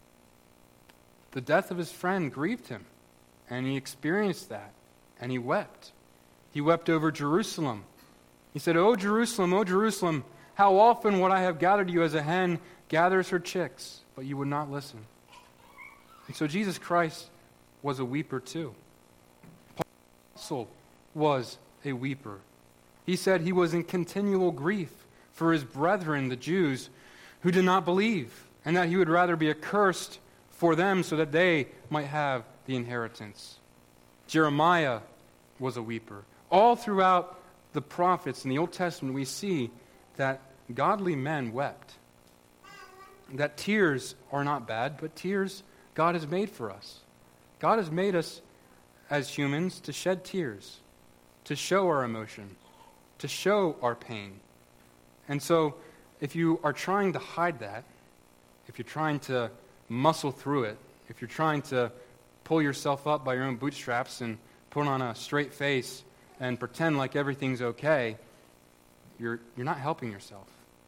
A: The death of His friend grieved Him, and He experienced that, and He wept. He wept over Jerusalem. He said, "O Jerusalem, O Jerusalem, how often would I have gathered you as a hen gathers her chicks, but you would not listen." And so Jesus Christ was a weeper too. Paul also was a weeper. He said he was in continual grief for his brethren, the Jews, who did not believe, and that he would rather be accursed for them so that they might have the inheritance. Jeremiah was a weeper. All throughout the prophets in the Old Testament, we see that godly men wept. That tears are not bad, but tears God has made for us. God has made us as humans to shed tears, to show our emotion, to show our pain. And so, if you are trying to hide that, if you're trying to muscle through it, if you're trying to pull yourself up by your own bootstraps and put on a straight face and pretend like everything's okay, you're you're not helping yourself.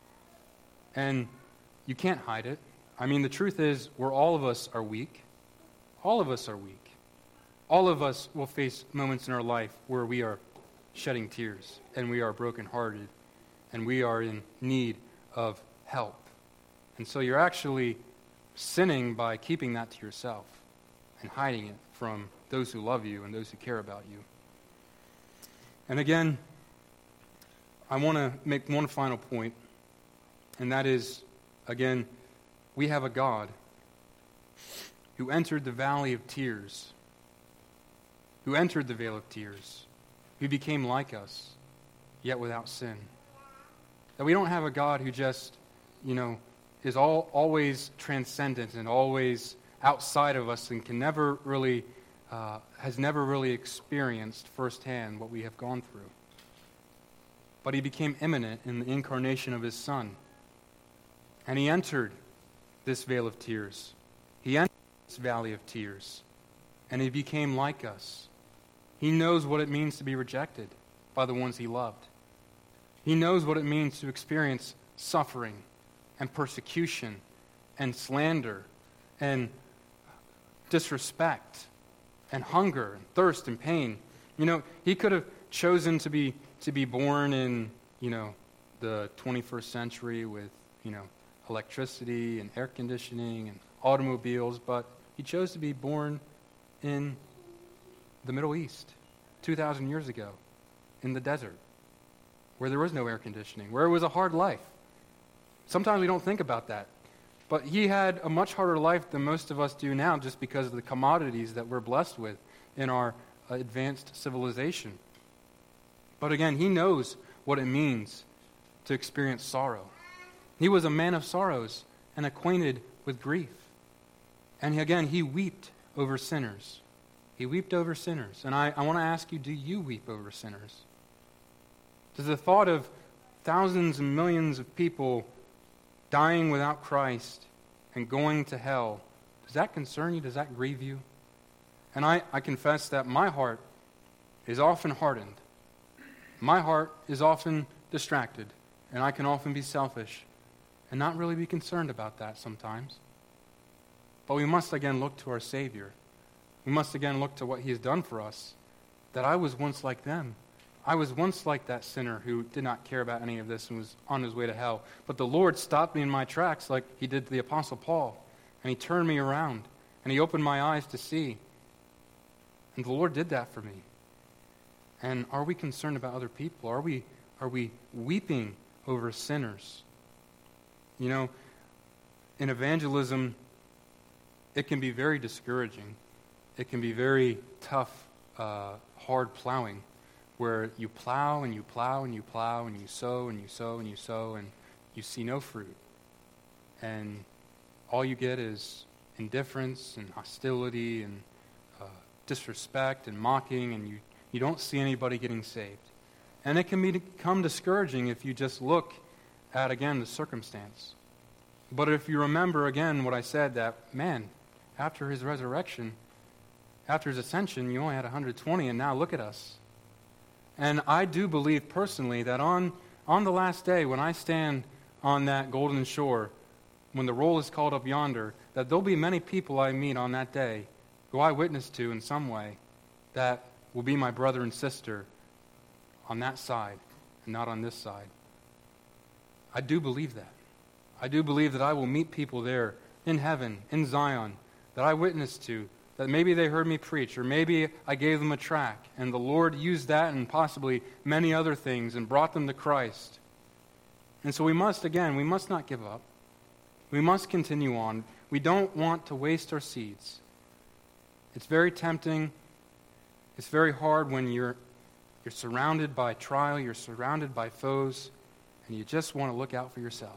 A: And you can't hide it. I mean, the truth is, we're all of us are weak. All of us are weak. All of us will face moments in our life where we are shedding tears and we are brokenhearted and we are in need of help. And so you're actually sinning by keeping that to yourself and hiding it from those who love you and those who care about you. And again, I want to make one final point, and that is, again, we have a God who entered the valley of tears, who entered the vale of tears, who became like us, yet without sin. That we don't have a God who just, you know, is all, always transcendent and always outside of us and can never really, uh, has never really experienced firsthand what we have gone through. But he became immanent in the incarnation of his Son. And he entered this vale of tears. He entered this valley of tears. And he became like us. He knows what it means to be rejected by the ones he loved. He knows what it means to experience suffering and persecution and slander and disrespect and hunger and thirst and pain. You know, he could have chosen to be to be born in, you know, the twenty-first century with, you know, electricity and air conditioning and automobiles, but he chose to be born in the Middle East two thousand years ago in the desert where there was no air conditioning, where it was a hard life. Sometimes we don't think about that. But he had a much harder life than most of us do now just because of the commodities that we're blessed with in our advanced civilization. But again, he knows what it means to experience sorrow. He was a man of sorrows and acquainted with grief. And again, he wept over sinners. He wept over sinners. And I, I want to ask you, do you weep over sinners? Does the thought of thousands and millions of people dying without Christ and going to hell, does that concern you? Does that grieve you? And I, I confess that my heart is often hardened. My heart is often distracted, and I can often be selfish and not really be concerned about that sometimes. But we must again look to our Savior. We must again look to what he has done for us, that I was once like them. I was once like that sinner who did not care about any of this and was on his way to hell. But the Lord stopped me in my tracks like he did to the Apostle Paul. And he turned me around. And he opened my eyes to see. And the Lord did that for me. And are we concerned about other people? Are we, are we weeping over sinners? You know, in evangelism, it can be very discouraging. It can be very tough, uh, hard plowing, where you plow and you plow and you plow and you sow and you sow and you sow and you see no fruit. And all you get is indifference and hostility and uh, disrespect and mocking, and you, you don't see anybody getting saved. And it can be, become discouraging if you just look at, again, the circumstance. But if you remember, again, what I said, that, man, after his resurrection, after his ascension, you only had one hundred twenty, and now look at us. And I do believe personally that on, on the last day, when I stand on that golden shore, when the roll is called up yonder, that there'll be many people I meet on that day who I witness to in some way that will be my brother and sister on that side and not on this side. I do believe that. I do believe that I will meet people there in heaven, in Zion, that I witnessed to, that maybe they heard me preach, or maybe I gave them a tract, and the Lord used that and possibly many other things and brought them to Christ. And so we must, again, we must not give up. We must continue on. We don't want to waste our seeds. It's very tempting It's very hard when you're you're surrounded by trial, you're surrounded by foes, and you just want to look out for yourself.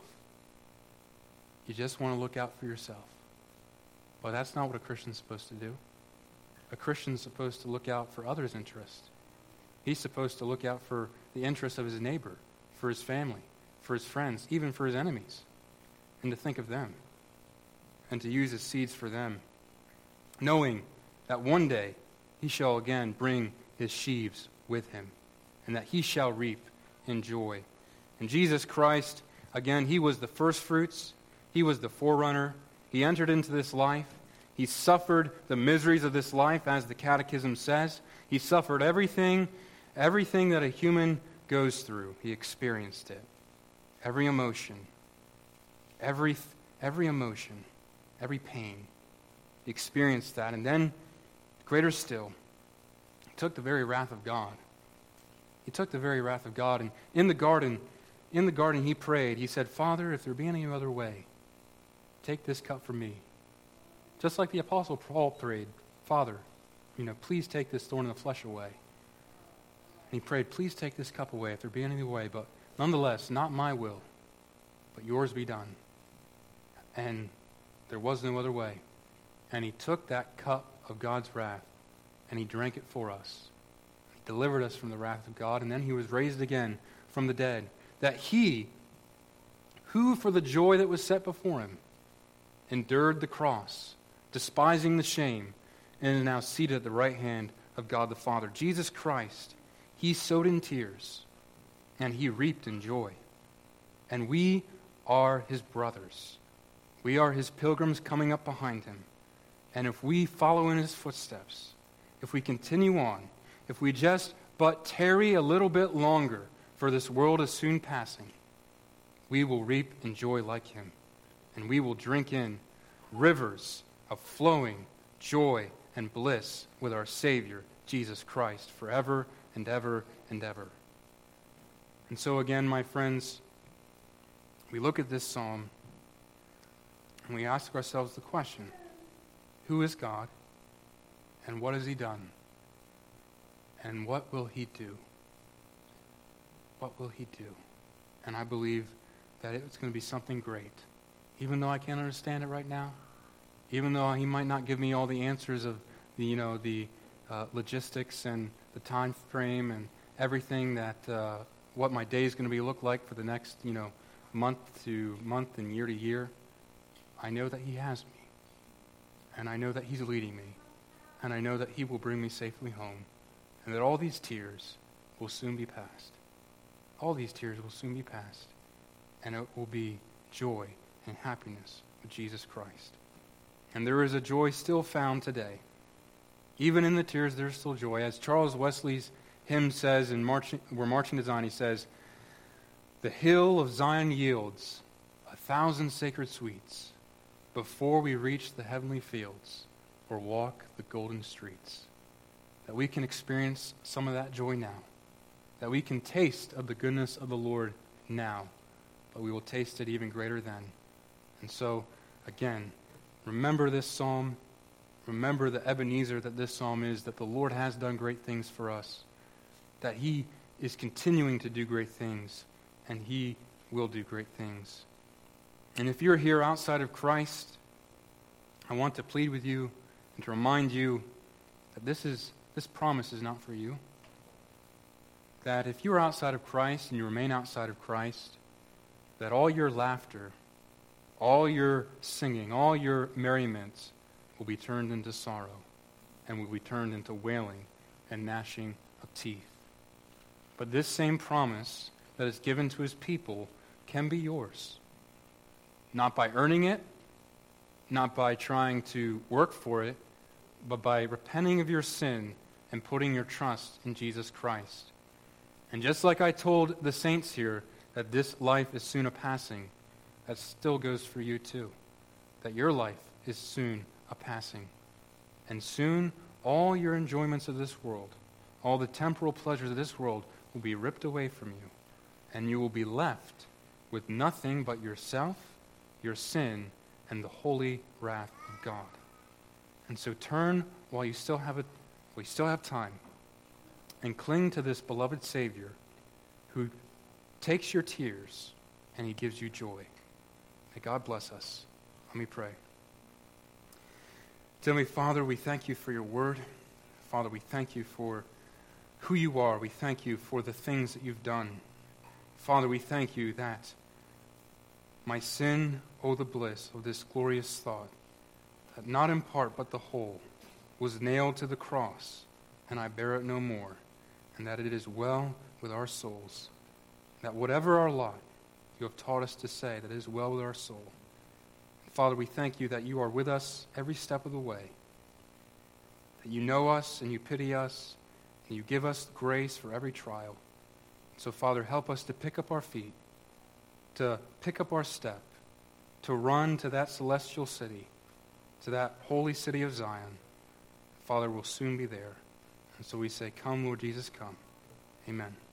A: You just want to look out for yourself. But that's not what a Christian's supposed to do. A Christian's supposed to look out for others' interests. He's supposed to look out for the interests of his neighbor, for his family, for his friends, even for his enemies, and to think of them, and to use his seeds for them, knowing that one day he shall again bring his sheaves with him, and that he shall reap in joy. And Jesus Christ, again, he was the first fruits. He was the forerunner. He entered into this life. He suffered the miseries of this life, as the Catechism says. He suffered everything, everything that a human goes through. He experienced it. Every emotion, every, every emotion, every pain. He experienced that. And then, greater still, he took the very wrath of God. He took the very wrath of God. And in the garden, in the garden he prayed. He said, Father, if there be any other way, take this cup from me. Just like the Apostle Paul prayed, Father, you know, please take this thorn in the flesh away. And he prayed, please take this cup away if there be any other way, but nonetheless, not my will, but yours be done. And there was no other way. And he took that cup of God's wrath, and he drank it for us. He delivered us from the wrath of God, and then he was raised again from the dead, that he, who for the joy that was set before him, endured the cross, despising the shame, and is now seated at the right hand of God the Father. Jesus Christ, he sowed in tears, and he reaped in joy. And we are his brothers. We are his pilgrims coming up behind him. And if we follow in his footsteps, if we continue on, if we just but tarry a little bit longer, for this world is soon passing, we will reap in joy like him. And we will drink in rivers of flowing joy and bliss with our Savior, Jesus Christ, forever and ever and ever. And so again, my friends, we look at this psalm and we ask ourselves the question, who is God and what has he done? And what will he do? What will he do? And I believe that it's going to be something great. Even though I can't understand it right now, even though he might not give me all the answers of the, you know, the uh, logistics and the time frame and everything that uh, what my day is going to be look like for the next, you know, month to month and year to year, I know that he has me, and I know that he's leading me, and I know that he will bring me safely home, and that all these tears will soon be past. All these tears will soon be past, and it will be joy and happiness with Jesus Christ. And there is a joy still found today. Even in the tears, there's still joy. As Charles Wesley's hymn says, in marching, We're Marching to Zion, he says, the hill of Zion yields a thousand sacred sweets before we reach the heavenly fields or walk the golden streets. That we can experience some of that joy now. That we can taste of the goodness of the Lord now. But we will taste it even greater then. And so, again, remember this psalm. Remember the Ebenezer that this psalm is, that the Lord has done great things for us. That he is continuing to do great things. And he will do great things. And if you're here outside of Christ, I want to plead with you and to remind you that this is this promise is not for you. That if you're outside of Christ and you remain outside of Christ, that all your laughter, all your singing, all your merriment will be turned into sorrow and will be turned into wailing and gnashing of teeth. But this same promise that is given to his people can be yours. Not by earning it, not by trying to work for it, but by repenting of your sin and putting your trust in Jesus Christ. And just like I told the saints here that this life is soon a passing, that still goes for you too. That your life is soon a passing. And soon all your enjoyments of this world, all the temporal pleasures of this world will be ripped away from you. And you will be left with nothing but yourself, your sin, and the holy wrath of God. And so turn while you still have a, while you still have time. and cling to this beloved Savior who takes your tears and he gives you joy. May God bless us. Let me pray. Heavenly Father, we thank you for your word. Father, we thank you for who you are. We thank you for the things that you've done. Father, we thank you that my sin, oh the bliss of this glorious thought, that not in part but the whole was nailed to the cross, and I bear it no more, and that it is well with our souls, that whatever our lot, you have taught us to say that it is well with our soul. Father, we thank you that you are with us every step of the way, that you know us and you pity us, and you give us grace for every trial. So, Father, help us to pick up our feet, to pick up our step, to run to that celestial city, to that holy city of Zion. Father, we'll soon be there. And so we say, come, Lord Jesus, come. Amen.